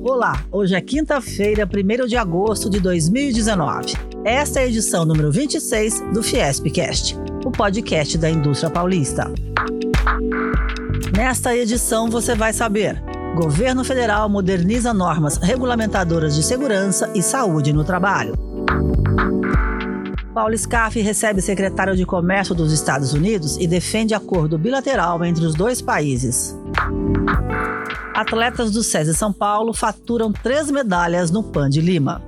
Olá, hoje é quinta-feira, 1º de agosto de 2019. Esta é a edição número 26 do Fiespcast, o podcast da indústria paulista. Nesta edição você vai saber: Governo Federal moderniza normas regulamentadoras de segurança e saúde no trabalho. Paulo Scaff recebe secretário de Comércio dos Estados Unidos e defende acordo bilateral entre os dois países. Atletas do SESI São Paulo faturam 3 medalhas no PAN de Lima.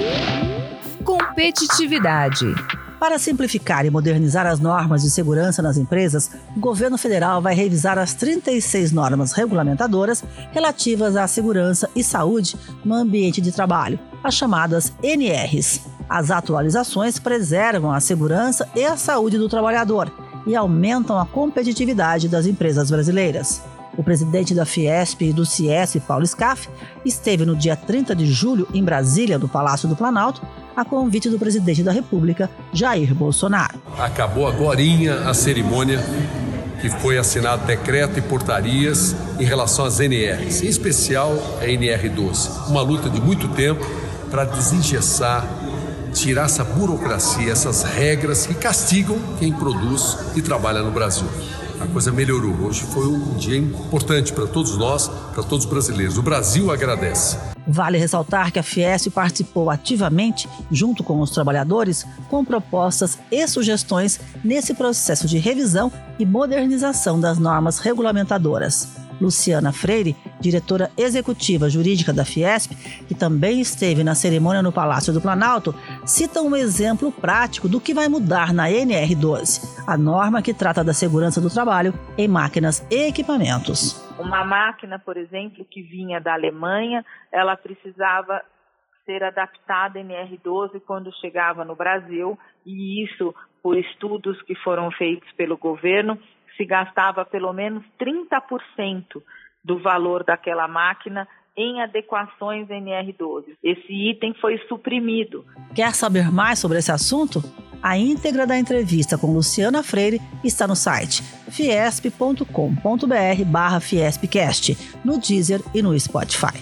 Competitividade. Para simplificar e modernizar as normas de segurança nas empresas, o governo federal vai revisar as 36 normas regulamentadoras relativas à segurança e saúde no ambiente de trabalho, as chamadas NRs. As atualizações preservam a segurança e a saúde do trabalhador e aumentam a competitividade das empresas brasileiras. O presidente da Fiesp e do Ciesp, Paulo Scaff, esteve no dia 30 de julho em Brasília, no Palácio do Planalto, a convite do presidente da República, Jair Bolsonaro. Acabou agorinha a cerimônia que foi assinado decreto e portarias em relação às NRs, em especial a NR12. Uma luta de muito tempo para desengessar, tirar essa burocracia, essas regras que castigam quem produz e trabalha no Brasil. A coisa melhorou. Hoje foi um dia importante para todos nós, para todos os brasileiros. O Brasil agradece. Vale ressaltar que a Fiesp participou ativamente, junto com os trabalhadores, com propostas e sugestões nesse processo de revisão e modernização das normas regulamentadoras. Luciana Freire, diretora executiva jurídica da Fiesp, que também esteve na cerimônia no Palácio do Planalto, cita um exemplo prático do que vai mudar na NR12, a norma que trata da segurança do trabalho em máquinas e equipamentos. Uma máquina, por exemplo, que vinha da Alemanha, ela precisava ser adaptada em NR12 quando chegava no Brasil, e isso, por estudos que foram feitos pelo governo, se gastava pelo menos 30% do valor daquela máquina em adequações NR12. Esse item foi suprimido. Quer saber mais sobre esse assunto? A íntegra da entrevista com Luciana Freire está no site fiesp.com.br/fiespcast, no Deezer e no Spotify.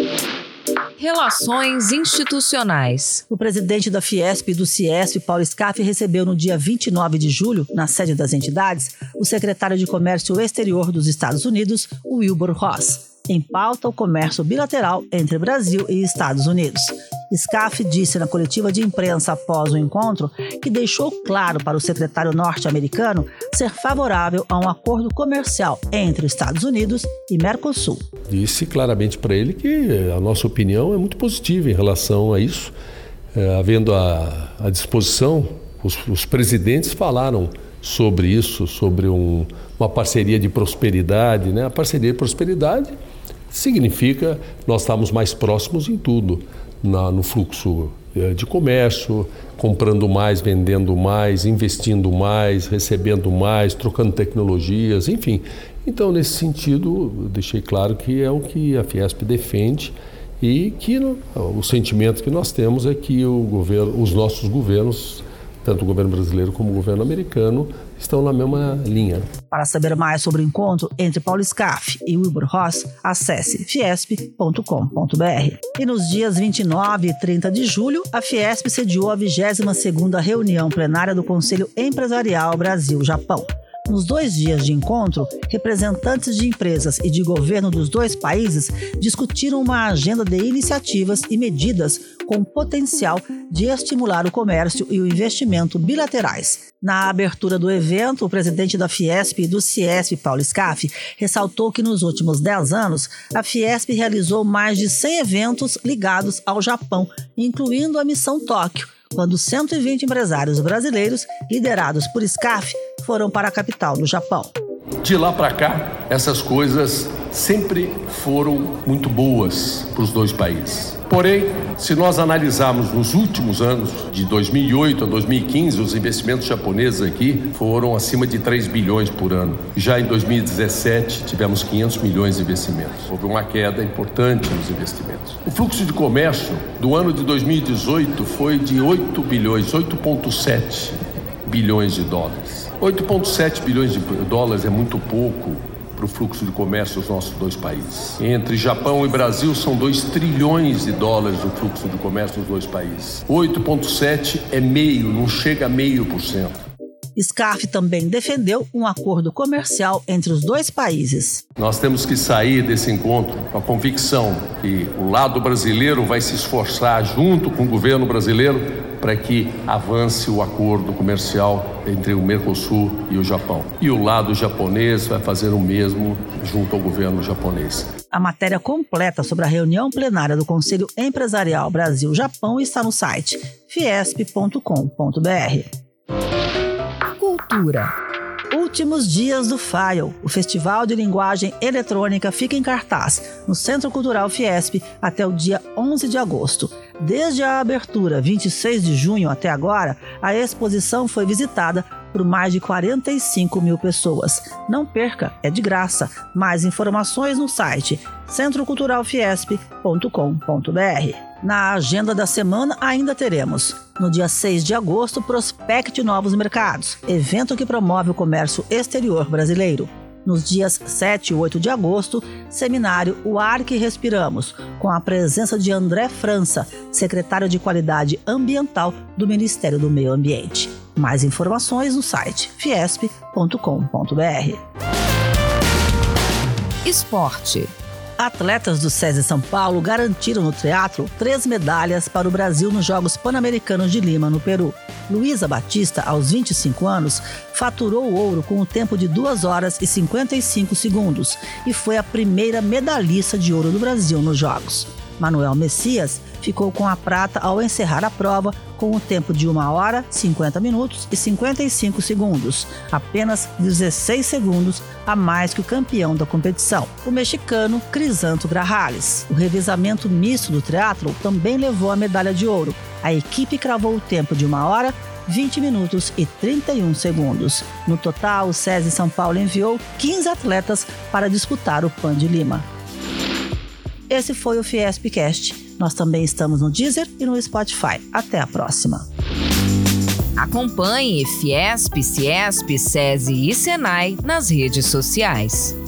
Relações institucionais. O presidente da Fiesp e do Ciesp, Paulo Scaff, recebeu no dia 29 de julho, na sede das entidades, o secretário de Comércio Exterior dos Estados Unidos, Wilbur Ross. Em pauta, o comércio bilateral entre Brasil e Estados Unidos. Scaff disse na coletiva de imprensa após o encontro que deixou claro para o secretário norte-americano ser favorável a um acordo comercial entre Estados Unidos e Mercosul. Disse claramente para ele que a nossa opinião é muito positiva em relação a isso. Havendo a disposição, os presidentes falaram sobre isso, sobre uma parceria de prosperidade, né? A parceria de prosperidade significa nós estamos mais próximos em tudo, no fluxo de comércio, comprando mais, vendendo mais, investindo mais, recebendo mais, trocando tecnologias, enfim. Então, nesse sentido, eu deixei claro que é o que a Fiesp defende e que o sentimento que nós temos é que os nossos governos, tanto o governo brasileiro como o governo americano, estão na mesma linha. Para saber mais sobre o encontro entre Paulo Scaff e Wilbur Ross, acesse fiesp.com.br. E nos dias 29 e 30 de julho, a Fiesp sediou a 22ª reunião plenária do Conselho Empresarial Brasil-Japão. Nos 2 dias de encontro, representantes de empresas e de governo dos dois países discutiram uma agenda de iniciativas e medidas com potencial de estimular o comércio e o investimento bilaterais. Na abertura do evento, o presidente da Fiesp e do Ciesp, Paulo Scaff, ressaltou que nos últimos 10 anos, a Fiesp realizou mais de 100 eventos ligados ao Japão, incluindo a Missão Tóquio, quando 120 empresários brasileiros, liderados por Scaff, foram para a capital do Japão. De lá para cá, essas coisas sempre foram muito boas para os dois países. Porém, se nós analisarmos nos últimos anos, de 2008 a 2015, os investimentos japoneses aqui foram acima de 3 bilhões por ano. Já em 2017, tivemos 500 milhões de investimentos. Houve uma queda importante nos investimentos. O fluxo de comércio do ano de 2018 foi de 8 bilhões, 8,7 bilhões de dólares. 8,7 bilhões de dólares é muito pouco para para o fluxo de comércio dos nossos dois países. Entre Japão e Brasil são 2 trilhões de dólares o fluxo de comércio dos dois países. 8,7 é meio, não chega a 0,5%. Scarf também defendeu um acordo comercial entre os dois países. Nós temos que sair desse encontro com a convicção que o lado brasileiro vai se esforçar junto com o governo brasileiro para que avance o acordo comercial entre o Mercosul e o Japão. E o lado japonês vai fazer o mesmo junto ao governo japonês. A matéria completa sobre a reunião plenária do Conselho Empresarial Brasil-Japão está no site fiesp.com.br. Cultura. Últimos dias do FAIL, o Festival de Linguagem Eletrônica, fica em cartaz no Centro Cultural Fiesp até o dia 11 de agosto. Desde a abertura, 26 de junho até agora, a exposição foi visitada por mais de 45 mil pessoas. Não perca, é de graça. Mais informações no site centroculturalfiesp.com.br. Na agenda da semana ainda teremos, no dia 6 de agosto, Prospecte Novos Mercados, evento que promove o comércio exterior brasileiro. Nos dias 7 e 8 de agosto, seminário O Ar que Respiramos, com a presença de André França, secretário de Qualidade Ambiental do Ministério do Meio Ambiente. Mais informações no site fiesp.com.br. Esporte. Atletas do SESI São Paulo garantiram no triatlo 3 medalhas para o Brasil nos Jogos Pan-Americanos de Lima, no Peru. Luísa Batista, aos 25 anos, faturou o ouro com o tempo de 2 horas e 55 segundos e foi a primeira medalhista de ouro do Brasil nos Jogos. Manuel Messias ficou com a prata ao encerrar a prova com o tempo de 1 hora, 50 minutos e 55 segundos, apenas 16 segundos a mais que o campeão da competição, o mexicano Crisanto Grajales. O revezamento misto do triatlo também levou a medalha de ouro. A equipe cravou o tempo de 1 hora, 20 minutos e 31 segundos. No total, o SESI São Paulo enviou 15 atletas para disputar o Pan de Lima. Esse foi o Fiespcast. Nós também estamos no Deezer e no Spotify. Até a próxima. Acompanhe Fiesp, Ciesp, SESI e Senai nas redes sociais.